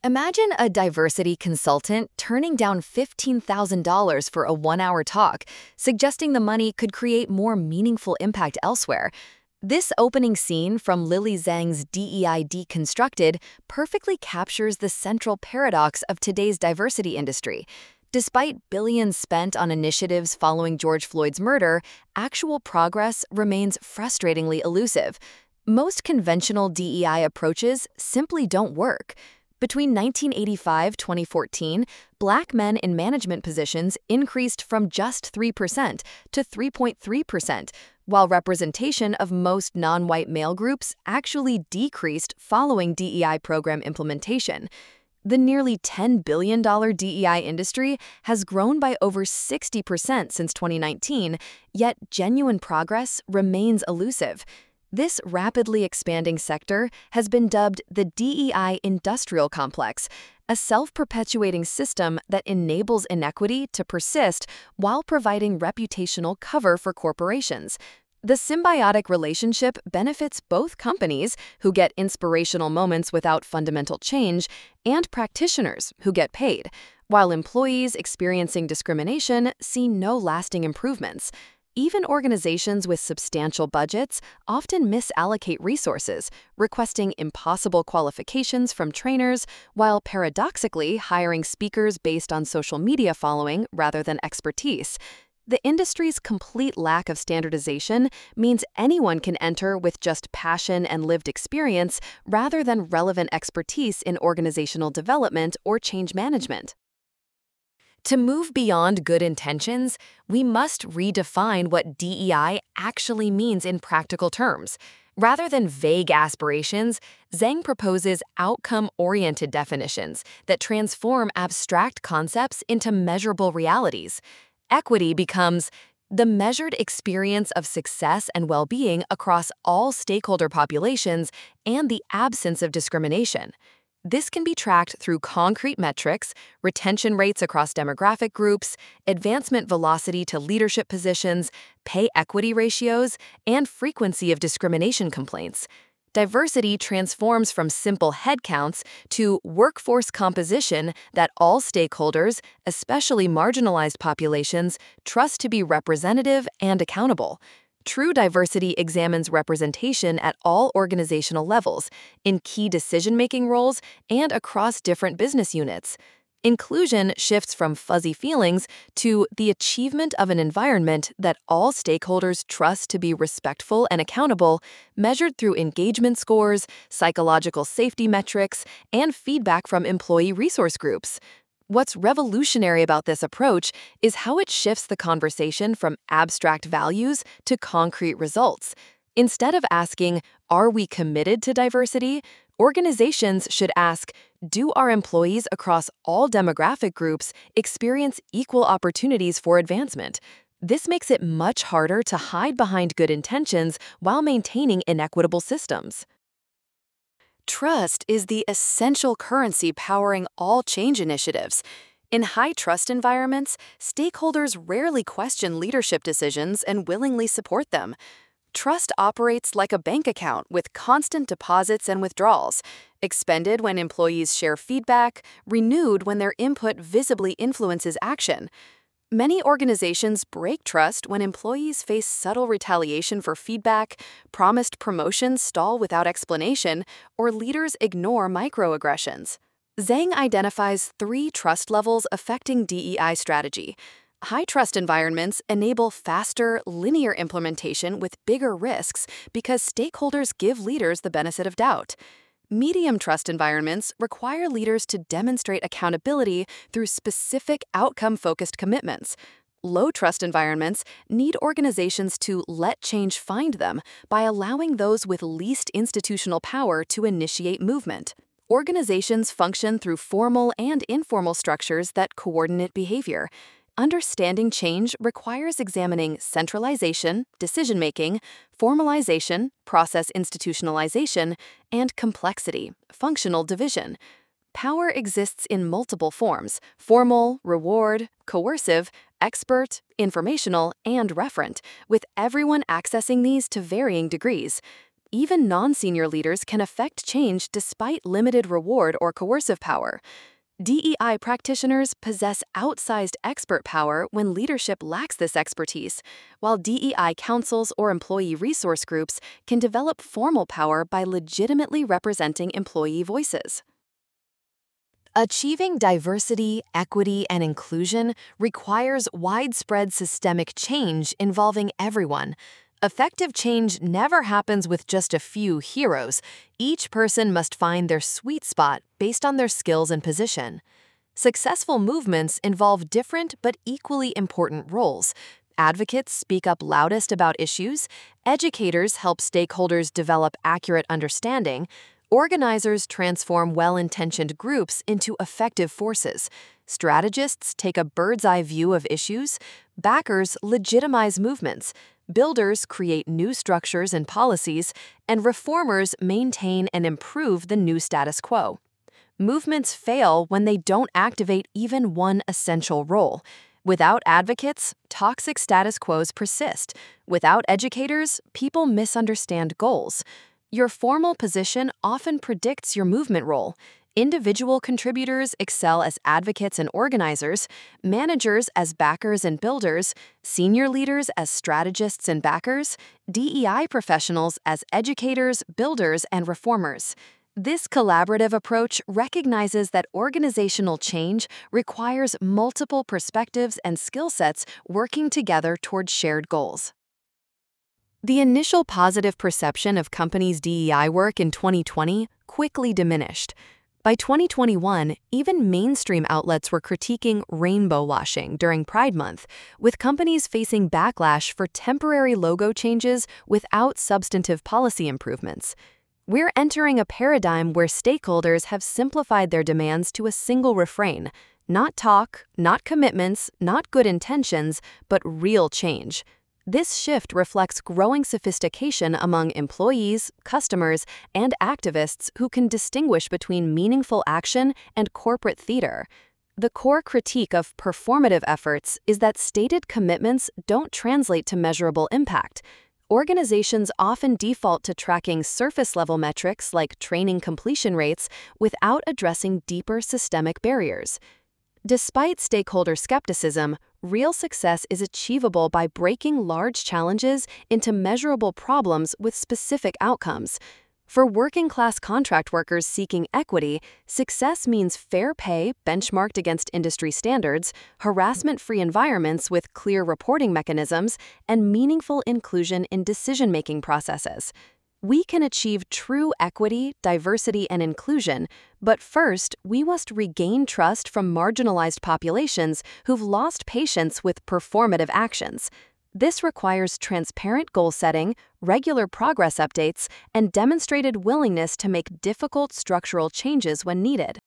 Imagine a diversity consultant turning down $15,000 for a 1 hour talk, suggesting the money could create more meaningful impact elsewhere. This opening scene from Lily Zhang's DEI Deconstructed perfectly captures the central paradox of today's diversity industry. Despite billions spent on initiatives following George Floyd's murder, actual progress remains frustratingly elusive. Most conventional DEI approaches simply don't work. Between 1985-2014, Black men in management positions increased from just 3% to 3.3%, while representation of most non-white male groups actually decreased following DEI program implementation. The nearly $10 billion DEI industry has grown by over 60% since 2019, yet genuine progress remains elusive. This rapidly expanding sector has been dubbed the DEI industrial complex, a self-perpetuating system that enables inequity to persist while providing reputational cover for corporations. The symbiotic relationship benefits both companies, who get inspirational moments without fundamental change, and practitioners, who get paid, while employees experiencing discrimination see no lasting improvements. Even organizations with substantial budgets often misallocate resources, requesting impossible qualifications from trainers, while paradoxically hiring speakers based on social media following rather than expertise. The industry's complete lack of standardization means anyone can enter with just passion and lived experience rather than relevant expertise in organizational development or change management. To move beyond good intentions, we must redefine what DEI actually means in practical terms. Rather than vague aspirations, Zhang proposes outcome-oriented definitions that transform abstract concepts into measurable realities. Equity becomes the measured experience of success and well-being across all stakeholder populations and the absence of discrimination. This can be tracked through concrete metrics, retention rates across demographic groups, advancement velocity to leadership positions, pay equity ratios, and frequency of discrimination complaints. Diversity transforms from simple headcounts to workforce composition that all stakeholders, especially marginalized populations, trust to be representative and accountable. True diversity examines representation at all organizational levels, in key decision-making roles, and across different business units. Inclusion shifts from fuzzy feelings to the achievement of an environment that all stakeholders trust to be respectful and accountable, measured through engagement scores, psychological safety metrics, and feedback from employee resource groups. What's revolutionary about this approach is how it shifts the conversation from abstract values to concrete results. Instead of asking, "Are we committed to diversity?" organizations should ask, "Do our employees across all demographic groups experience equal opportunities for advancement?" This makes it much harder to hide behind good intentions while maintaining inequitable systems. Trust is the essential currency powering all change initiatives. In high-trust environments, stakeholders rarely question leadership decisions and willingly support them. Trust operates like a bank account with constant deposits and withdrawals, expended when employees share feedback, renewed when their input visibly influences action. Many organizations break trust when employees face subtle retaliation for feedback, promised promotions stall without explanation, or leaders ignore microaggressions. Zhang identifies 3 trust levels affecting DEI strategy. High-trust environments enable faster, linear implementation with bigger risks because stakeholders give leaders the benefit of doubt. Medium trust environments require leaders to demonstrate accountability through specific outcome-focused commitments. Low trust environments need organizations to let change find them by allowing those with least institutional power to initiate movement. Organizations function through formal and informal structures that coordinate behavior. Understanding change requires examining centralization, decision-making, formalization, process institutionalization, and complexity, functional division. Power exists in multiple forms: formal, reward, coercive, expert, informational, and referent, with everyone accessing these to varying degrees. Even non-senior leaders can affect change despite limited reward or coercive power. DEI practitioners possess outsized expert power when leadership lacks this expertise, while DEI councils or employee resource groups can develop formal power by legitimately representing employee voices. Achieving diversity, equity, and inclusion requires widespread systemic change involving everyone. Effective change never happens with just a few heroes. Each person must find their sweet spot based on their skills and position. Successful movements involve different but equally important roles. Advocates speak up loudest about issues, educators help stakeholders develop accurate understanding, organizers transform well-intentioned groups into effective forces, strategists take a bird's-eye view of issues, backers legitimize movements, builders create new structures and policies, and reformers maintain and improve the new status quo. Movements fail when they don't activate even one essential role. Without advocates, toxic status quos persist. Without educators, people misunderstand goals. Your formal position often predicts your movement role. Individual contributors excel as advocates and organizers, managers as backers and builders, senior leaders as strategists and backers, DEI professionals as educators, builders, and reformers. This collaborative approach recognizes that organizational change requires multiple perspectives and skill sets working together toward shared goals. The initial positive perception of companies' DEI work in 2020 quickly diminished. By 2021, even mainstream outlets were critiquing rainbow washing during Pride Month, with companies facing backlash for temporary logo changes without substantive policy improvements. We're entering a paradigm where stakeholders have simplified their demands to a single refrain: not talk, not commitments, not good intentions, but real change. This shift reflects growing sophistication among employees, customers, and activists who can distinguish between meaningful action and corporate theater. The core critique of performative efforts is that stated commitments don't translate to measurable impact. Organizations often default to tracking surface-level metrics like training completion rates without addressing deeper systemic barriers. Despite stakeholder skepticism, real success is achievable by breaking large challenges into measurable problems with specific outcomes. For working-class contract workers seeking equity, success means fair pay benchmarked against industry standards, harassment-free environments with clear reporting mechanisms, and meaningful inclusion in decision-making processes. We can achieve true equity, diversity, and inclusion, but first, we must regain trust from marginalized populations who've lost patience with performative actions. This requires transparent goal setting, regular progress updates, and demonstrated willingness to make difficult structural changes when needed.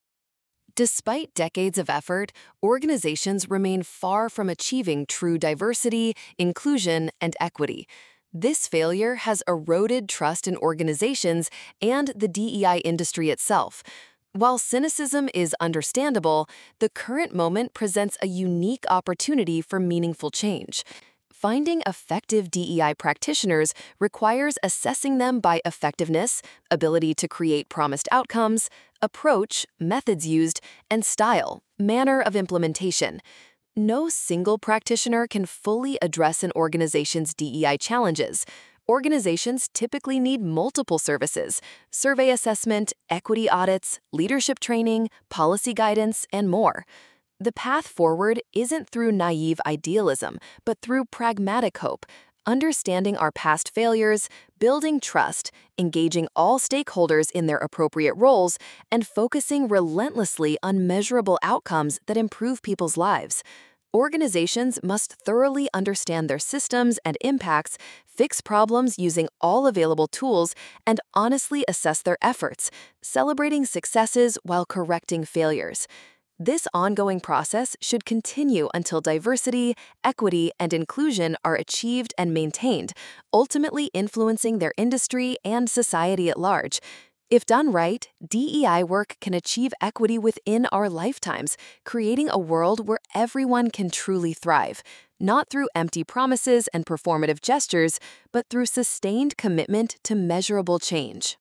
Despite decades of effort, organizations remain far from achieving true diversity, inclusion, and equity. This failure has eroded trust in organizations and the DEI industry itself. While cynicism is understandable, the current moment presents a unique opportunity for meaningful change. Finding effective DEI practitioners requires assessing them by effectiveness, ability to create promised outcomes, approach, methods used, and style, manner of implementation. No single practitioner can fully address an organization's DEI challenges. Organizations typically need multiple services: survey assessment, equity audits, leadership training, policy guidance, and more. The path forward isn't through naive idealism, but through pragmatic hope, understanding our past failures, building trust, engaging all stakeholders in their appropriate roles, and focusing relentlessly on measurable outcomes that improve people's lives. Organizations must thoroughly understand their systems and impacts, fix problems using all available tools, and honestly assess their efforts, celebrating successes while correcting failures. This ongoing process should continue until diversity, equity, and inclusion are achieved and maintained, ultimately influencing their industry and society at large. If done right, DEI work can achieve equity within our lifetimes, creating a world where everyone can truly thrive. not through empty promises and performative gestures, but through sustained commitment to measurable change.